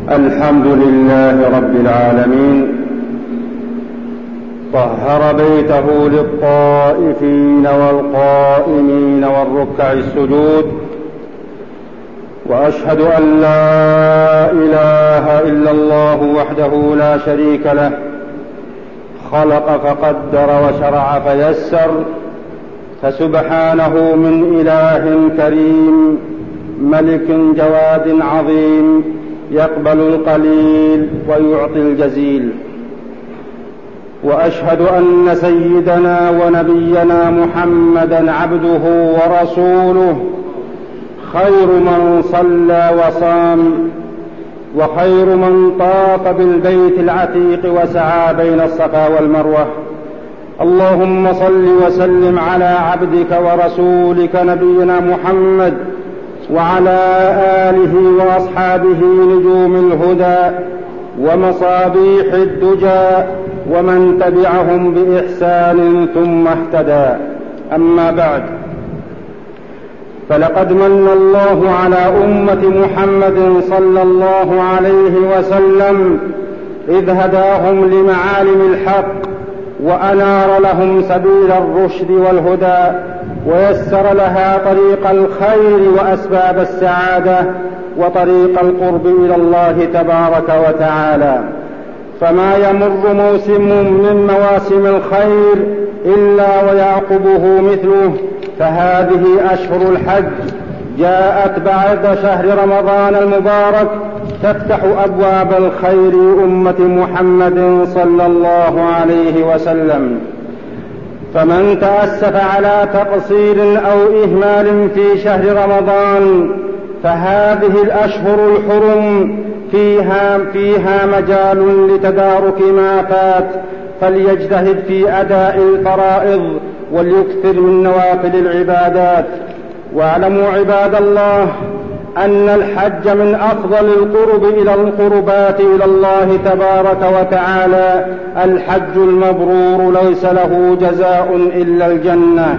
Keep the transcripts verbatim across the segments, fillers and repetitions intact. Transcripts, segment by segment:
الحمد لله رب العالمين، طهر بيته للطائفين والقائمين والركع السجود، وأشهد أن لا إله إلا الله وحده لا شريك له، خلق فقدر وشرع فيسر، فسبحانه من إله كريم ملك جواد عظيم يقبل القليل ويعطي الجزيل. وأشهد أن سيدنا ونبينا محمدا عبده ورسوله، خير من صلى وصام، وخير من طاف بالبيت العتيق وسعى بين الصفا والمروة. اللهم صل وسلم على عبدك ورسولك نبينا محمد وعلى آله وأصحابه نجوم الهدى ومصابيح الدجى ومن تبعهم بإحسان ثم اهتدى. أما بعد، فلقد من الله على أمة محمد صلى الله عليه وسلم إذ هداهم لمعالم الحق وأنار لهم سبيل الرشد والهدى، ويسر لها طريق الخير وأسباب السعادة وطريق القرب إلى الله تبارك وتعالى. فما يمر موسم من مواسم الخير إلا ويعقبه مثله، فهذه أشهر الحج جاءت بعد شهر رمضان المبارك تفتح أبواب الخير لأمة محمد صلى الله عليه وسلم. فمن تأسف على تقصير أو إهمال في شهر رمضان، فهذه الأشهر الحرم فيها, فيها مجال لتدارك ما فات، فليجتهد في أداء الفرائض وليكثر من نوافل العبادات. واعلموا عباد الله أن الحج من أفضل القرب إلى القربات إلى الله تبارك وتعالى. الحج المبرور ليس له جزاء إلا الجنة،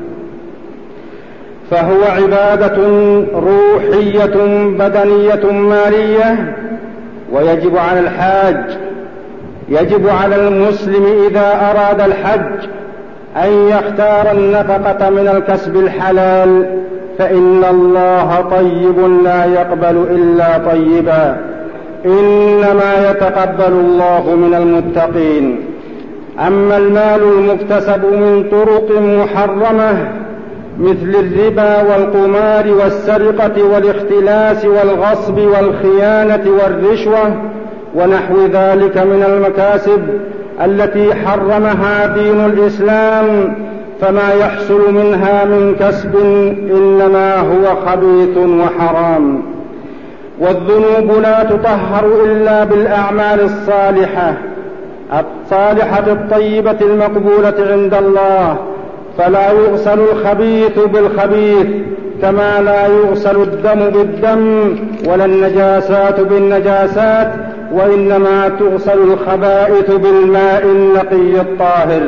فهو عبادة روحية بدنية مالية، ويجب على الحاج يجب على المسلم إذا أراد الحج أن يختار النفقة من الكسب الحلال، فإن الله طيب لا يقبل إلا طيبا، إنما يتقبل الله من المتقين. أما المال المكتسب من طرق محرمة مثل الربا والقمار والسرقة والاختلاس والغصب والخيانة والرشوة ونحو ذلك من المكاسب التي حرمها دين الإسلام، فما يحصل منها من كسب إنما هو خبيث وحرام. والذنوب لا تطهر إلا بالأعمال الصالحة الصالحة الطيبة المقبولة عند الله، فلا يغسل الخبيث بالخبيث كما لا يغسل الدم بالدم ولا النجاسات بالنجاسات، وإنما تغسل الخبائث بالماء النقي الطاهر.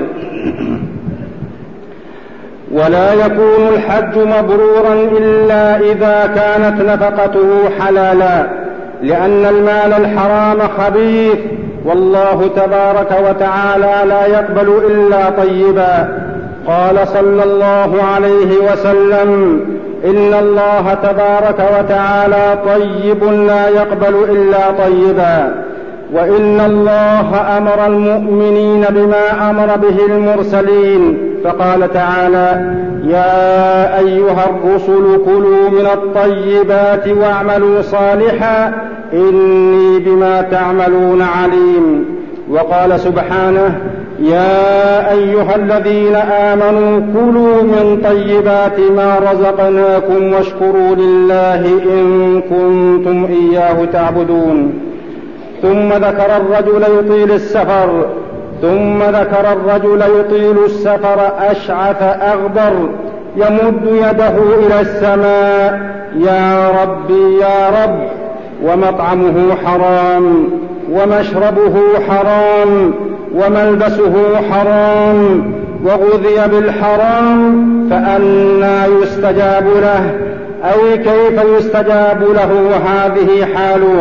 ولا يكون الحج مبرورا إلا إذا كانت نفقته حلالا، لأن المال الحرام خبيث، والله تبارك وتعالى لا يقبل إلا طيبا. قال صلى الله عليه وسلم: إن الله تبارك وتعالى طيب لا يقبل إلا طيبا. وإن الله أمر المؤمنين بما أمر به المرسلين، فقال تعالى: يا أيها الرسل كلوا من الطيبات واعملوا صالحا إني بما تعملون عليم. وقال سبحانه: يا أيها الذين آمنوا كلوا من طيبات ما رزقناكم واشكروا لله إن كنتم إياه تعبدون. ثم ذكر الرجل يطيل السفر ثم ذكر الرجل يطيل السفر أشعث أغبر يمد يده إلى السماء: يا ربي يا رب، ومطعمه حرام ومشربه حرام وملبسه حرام وغذي بالحرام، فأنى يستجاب له؟ أو كيف يستجاب له وهذه حاله؟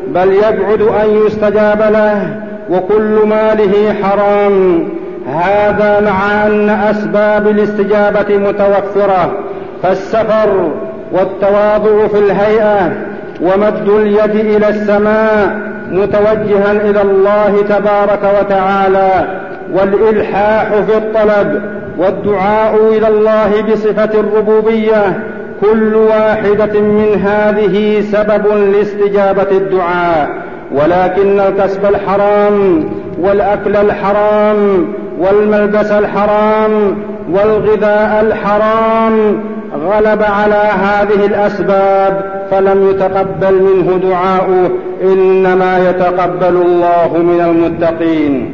بل يبعد أن يستجاب له، وكل ماله حرام. هذا مع أن أسباب الاستجابة متوفرة، فالسفر والتواضع في الهيئة ومد اليد إلى السماء متوجها إلى الله تبارك وتعالى، والإلحاح في الطلب والدعاء إلى الله بصفة الربوبية، كل واحدة من هذه سبب لاستجابة الدعاء. ولكن الكسب الحرام والأكل الحرام والملبس الحرام والغذاء الحرام غلب على هذه الأسباب، فلم يتقبل منه دعاؤه، إنما يتقبل الله من المتقين.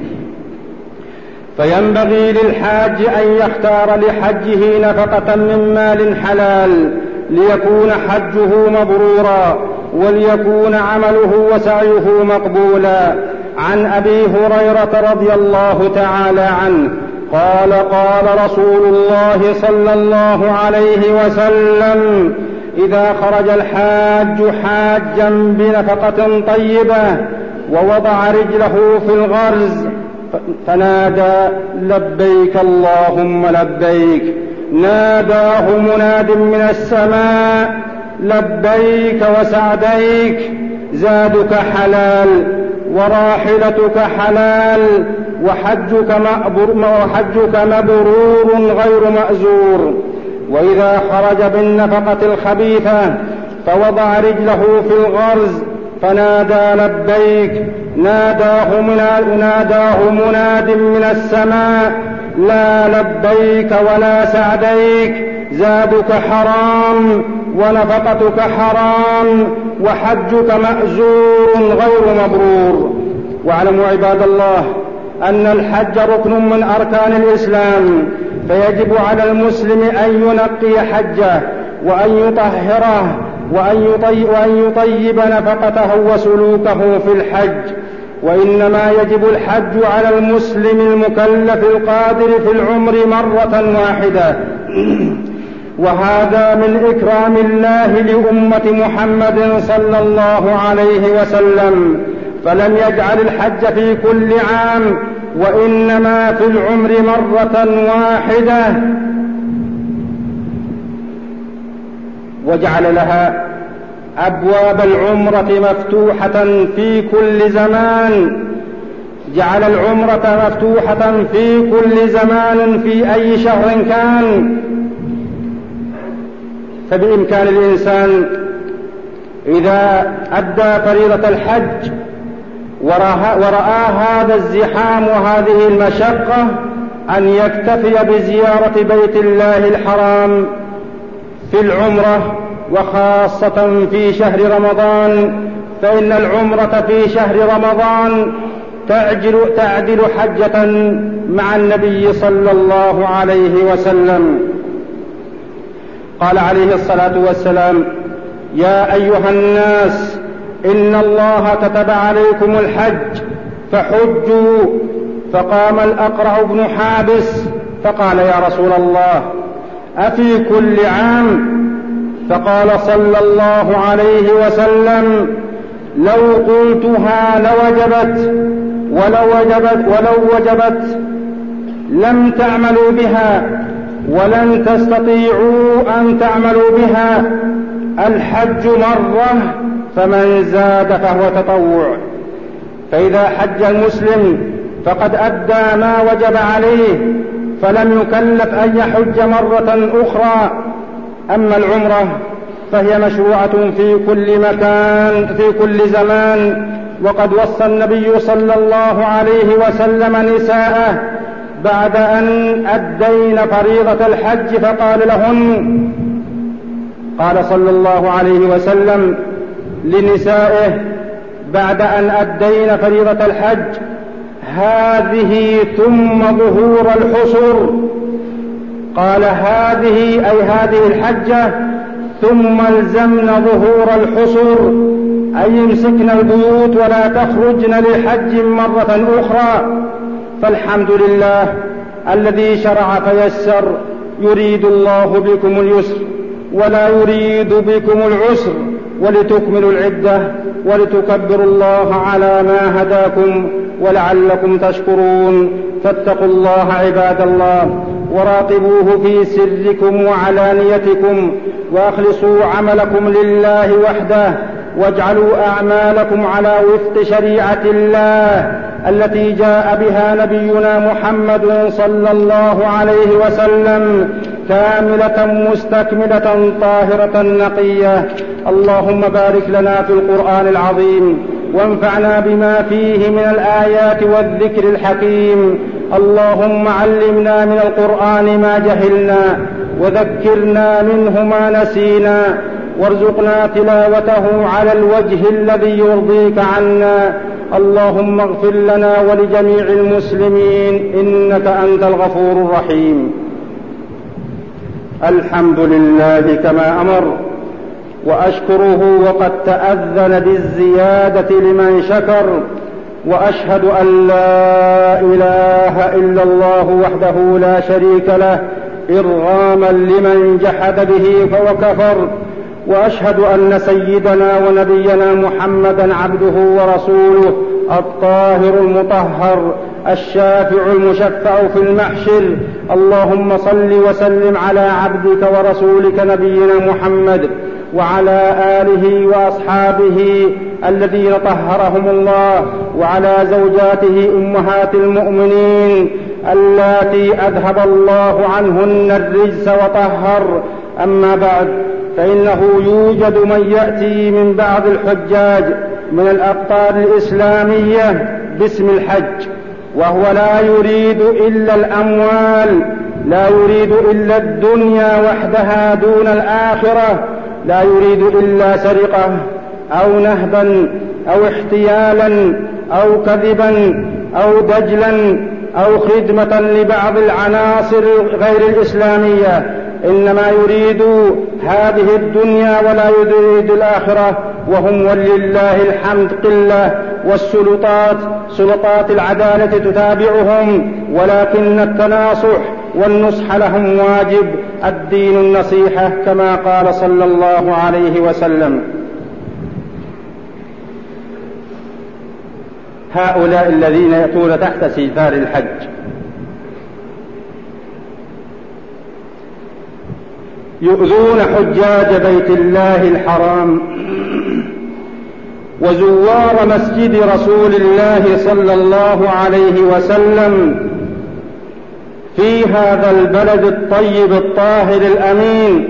فينبغي للحاج أن يختار لحجه نفقة من مال حلال ليكون حجه مبرورا وليكون عمله وسعيه مقبولا. عن أبي هريرة رضي الله تعالى عنه قال: قال رسول الله صلى الله عليه وسلم: إذا خرج الحاج حاجا بنفقة طيبة ووضع رجله في الغرز فنادى: لبيك اللهم لبيك، ناداه مناد من السماء: لبيك وسعديك، زادك حلال وراحلتك حلال وحجك وحجك مبرور غير مأزور. وإذا خرج بالنفقة الخبيثة فوضع رجله في الغرز فنادى: لبيك، ناداه مناد, ناداه مناد من السماء: لا لبيك ولا سعديك، زادك حرام ونفقتك حرام وحجك مأزور غير مبرور. واعلموا عباد الله أن الحج ركن من أركان الإسلام، فيجب على المسلم أن ينقي حجه وأن يطهره وأن يطيب, وأن يطيب نفقته وسلوكه في الحج. وإنما يجب الحج على المسلم المكلف القادر في العمر مرة واحدة، وهذا من إكرام الله لأمة محمد صلى الله عليه وسلم، فلم يجعل الحج في كل عام، وإنما في العمر مرة واحدة، وجعل لها أبواب العمرة مفتوحة في كل زمان، جعل العمرة مفتوحة في كل زمان في أي شهر كان. فبإمكان الإنسان إذا أدى فريضة الحج ورأى هذا الزحام وهذه المشقة أن يكتفي بزيارة بيت الله الحرام في العمرة، وخاصة في شهر رمضان، فإن العمرة في شهر رمضان تعجل تعدل حجة مع النبي صلى الله عليه وسلم. قال عليه الصلاة والسلام: يا أيها الناس إن الله كتب عليكم الحج فحجوا. فقام الأقرع بن حابس فقال: يا رسول الله، أفي كل عام؟ فقال صلى الله عليه وسلم: لو قلتها لوجبت، ولو وجبت, ولو وجبت لم تعملوا بها ولن تستطيعوا أن تعملوا بها. الحج مرة، فمن زاد فهو تطوع. فإذا حج المسلم فقد أدى ما وجب عليه، فلم يكلف أن يحج مرة أخرى. أما العمرة فهي مشروعة في كل مكان في كل زمان، وقد وصى النبي صلى الله عليه وسلم نساءه بعد أن أدين فريضة الحج فقال لهن، قال صلى الله عليه وسلم لنسائه بعد أن أدين فريضة الحج: هذه ثم ظهور الحصر. قال هذه أي هذه الحجة، ثم الزمن ظهور الحصر، أي يمسكن البيوت ولا تخرجن لحج مرة أخرى. فالحمد لله الذي شرع فيسر، يريد الله بكم اليسر ولا يريد بكم العسر ولتكملوا العدة ولتكبروا الله على ما هداكم ولعلكم تشكرون. فاتقوا الله عباد الله وراقبوه في سركم وعلانيتكم، وأخلصوا عملكم لله وحده، واجعلوا أعمالكم على وفق شريعة الله التي جاء بها نبينا محمد صلى الله عليه وسلم كاملة مستكملة طاهرة نقية. اللهم بارك لنا في القرآن العظيم وانفعنا بما فيه من الآيات والذكر الحكيم. اللهم علمنا من القرآن ما جهلنا وذكرنا منه ما نسينا، وارزقنا تلاوته على الوجه الذي يرضيك عنا. اللهم اغفر لنا ولجميع المسلمين إنك أنت الغفور الرحيم. الحمد لله كما أمر، وأشكره وقد تأذن بالزيادة لمن شكر، وأشهد أن لا إله إلا الله وحده لا شريك له إرغاما لمن جحد به وكفر، وأشهد أن سيدنا ونبينا محمدا عبده ورسوله الطاهر المطهر الشافع المشفع في المحشر. اللهم صل وسلم على عبدك ورسولك نبينا محمد وعلى آله وأصحابه الذين طهرهم الله، وعلى زوجاته أمهات المؤمنين اللاتي أذهب الله عنهن الرجس وطهر. أما بعد، فإنه يوجد من يأتي من بعض الحجاج من الأقطار الإسلامية باسم الحج، وهو لا يريد إلا الأموال، لا يريد إلا الدنيا وحدها دون الآخرة، لا يريد إلا سرقة أو نهبا أو احتيالا أو كذبا أو دجلا أو خدمة لبعض العناصر غير الإسلامية، إنما يريد هذه الدنيا ولا يريد الآخرة، وهم ولله الحمد قلة، والسلطات سلطات العدالة تتابعهم، ولكن التناصح والنصح لهم واجب. الدين النصيحة كما قال صلى الله عليه وسلم. هؤلاء الذين يأتون تحت ستار الحج يؤذون حجاج بيت الله الحرام وزوار مسجد رسول الله صلى الله عليه وسلم في هذا البلد الطيب الطاهر الأمين.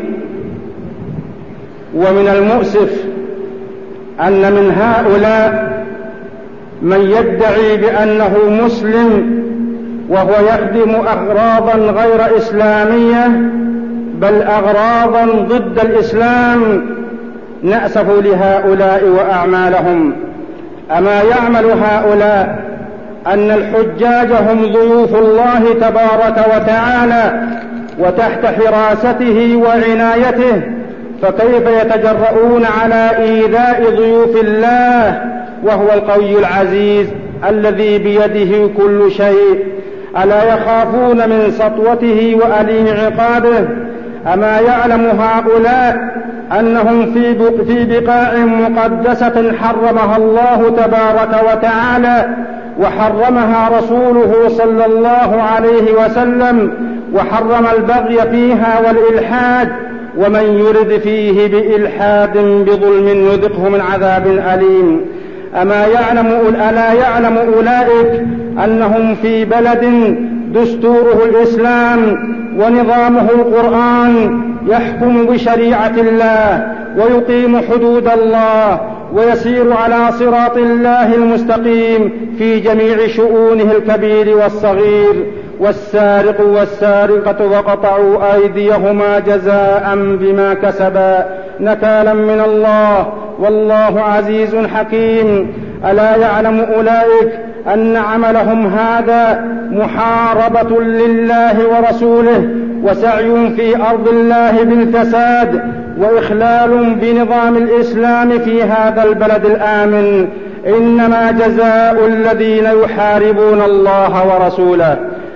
ومن المؤسف أن من هؤلاء من يدعي بأنه مسلم وهو يخدم أغراضا غير إسلامية، بل أغراضا ضد الإسلام. نأسف لهؤلاء وأعمالهم. أما يعمل هؤلاء أن الحجاج هم ضيوف الله تبارك وتعالى وتحت حراسته وعنايته، فكيف يتجرؤون على إيذاء ضيوف الله وهو القوي العزيز الذي بيده كل شيء؟ ألا يخافون من سطوته وأليم عقابه؟ أما يعلم هؤلاء أنهم في بقاع مقدسة حرمها الله تبارك وتعالى وحرمها رسوله صلى الله عليه وسلم، وحرم البغي فيها والإلحاد، ومن يرد فيه بإلحاد بظلم نذقه من عذاب أليم. أما يعلم ألا يعلم أولئك أنهم في بلد دستوره الإسلام ونظامه القرآن، يحكم بشريعة الله ويقيم حدود الله ويسير على صراط الله المستقيم في جميع شؤونه الكبير والصغير. والسارق والسارقة وقطعوا أيديهما جزاء بما كسبا نكالا من الله والله عزيز حكيم. ألا يعلم أولئك أن عملهم هذا محاربة لله ورسوله وسعي في أرض الله بالفساد وإخلال بنظام الإسلام في هذا البلد الآمن؟ إنما جزاء الذين يحاربون الله ورسوله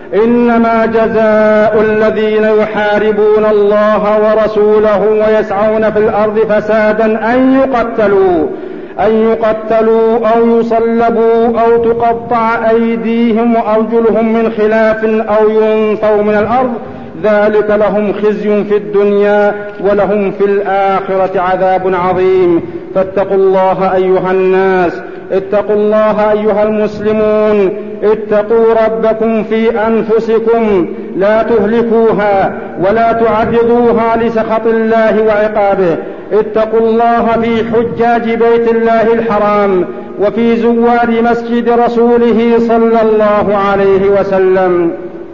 إنما جزاء الذين يحاربون الله ورسوله ويسعون في الأرض فسادا أن يقتلوا أن يقتلوا أو يصلبوا أو تقطع أيديهم وأرجلهم من خلاف أو ينفوا من الأرض، ذلك لهم خزي في الدنيا ولهم في الآخرة عذاب عظيم. فاتقوا الله أيها الناس، اتقوا الله أيها المسلمون، اتقوا ربكم في أنفسكم، لا تهلكوها ولا تعرضوها لسخط الله وعقابه. اتقوا الله في حجاج بيت الله الحرام وفي زوار مسجد رسوله صلى الله عليه وسلم.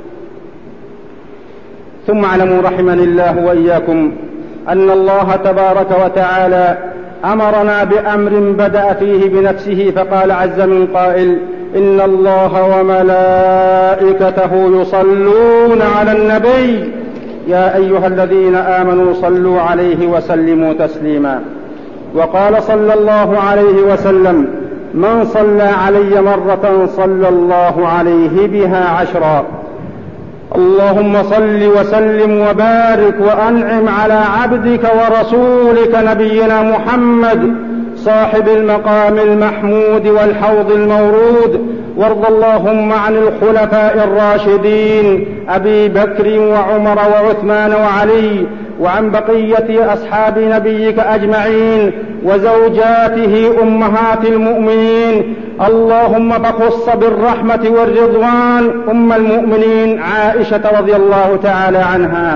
ثم اعلموا رحمني الله وإياكم أن الله تبارك وتعالى أمرنا بأمر بدأ فيه بنفسه، فقال عز من قائل: إن الله وملائكته يصلون على النبي يا أيها الذين آمنوا صلوا عليه وسلموا تسليما. وقال صلى الله عليه وسلم: من صلى علي مرة صلى الله عليه بها عشرا. اللهم صل وسلم وبارك وأنعم على عبدك ورسولك نبينا محمد صاحب المقام المحمود والحوض المورود، وارض اللهم عن الخلفاء الراشدين أبي بكر وعمر وعثمان وعلي، وعن بقية أصحاب نبيك أجمعين وزوجاته أمهات المؤمنين. اللهم فخص بالرحمة والرضوان أم المؤمنين عائشة رضي الله تعالى عنها.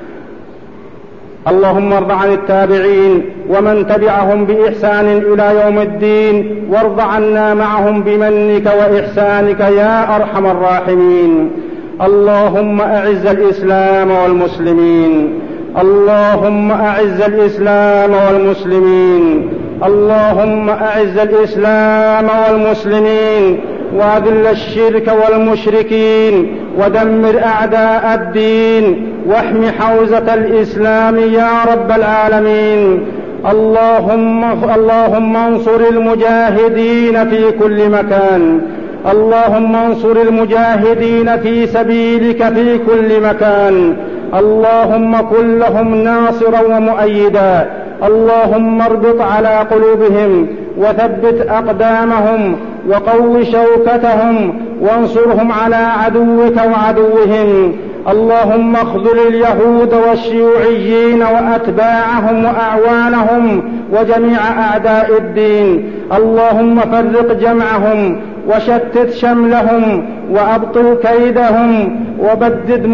اللهم ارض عن التابعين ومن تبعهم بإحسان إلى يوم الدين، وارض عنا معهم بمنك وإحسانك يا أرحم الراحمين. اللهم أعز الإسلام والمسلمين، اللهم أعز الإسلام والمسلمين، اللهم أعز الإسلام والمسلمين، وأذل الشرك والمشركين، ودمر أعداء الدين، واحم حوزة الإسلام يا رب العالمين. اللهم, اللهم انصر المجاهدين في كل مكان، اللهم انصر المجاهدين في سبيلك في كل مكان، اللهم كن لهم ناصرا ومؤيدا. اللهم اربط على قلوبهم وثبت أقدامهم وقو شوكتهم وانصرهم على عدوك وعدوهم. اللهم اخذل اليهود والشيوعيين وأتباعهم وأعوانهم وجميع أعداء الدين. اللهم فرق جمعهم وشتت شملهم وأبطل كيدهم وبدد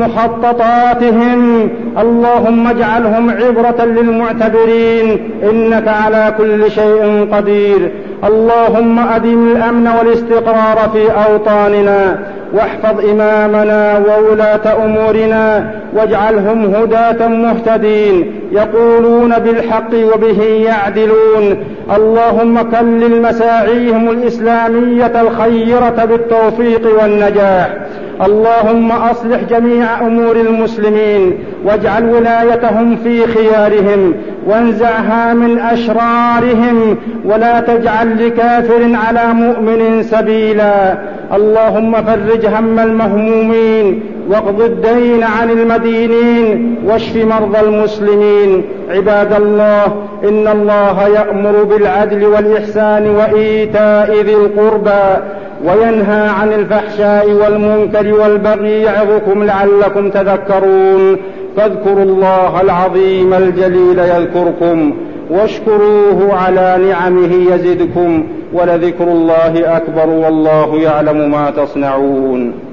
مخططاتهم. اللهم اجعلهم عبرة للمعتبرين، إنك على كل شيء قدير. اللهم أدم الأمن والاستقرار في أوطاننا، واحفظ إمامنا وولاة أمورنا، واجعلهم هداة مهتدين يقولون بالحق وبه يعدلون. اللهم كلل مساعيهم الإسلامية الخيرة بالتوفيق والنجاح. اللهم أصلح جميع أمور المسلمين، واجعل ولايتهم في خيارهم، وانزعها من أشرارهم، ولا تجعل لكافر على مؤمن سبيلا. اللهم فرج هم المهمومين، واقض الدين عن المدينين، واشف مرضى المسلمين. عباد الله، إن الله يأمر بالعدل والإحسان وإيتاء ذي القربى، وينهى عن الفحشاء والمنكر والبغي يعظكم لعلكم تذكرون. فاذكروا الله العظيم الجليل يذكركم، واشكروه على نعمه يزدكم، ولذكر الله أكبر والله يعلم ما تصنعون.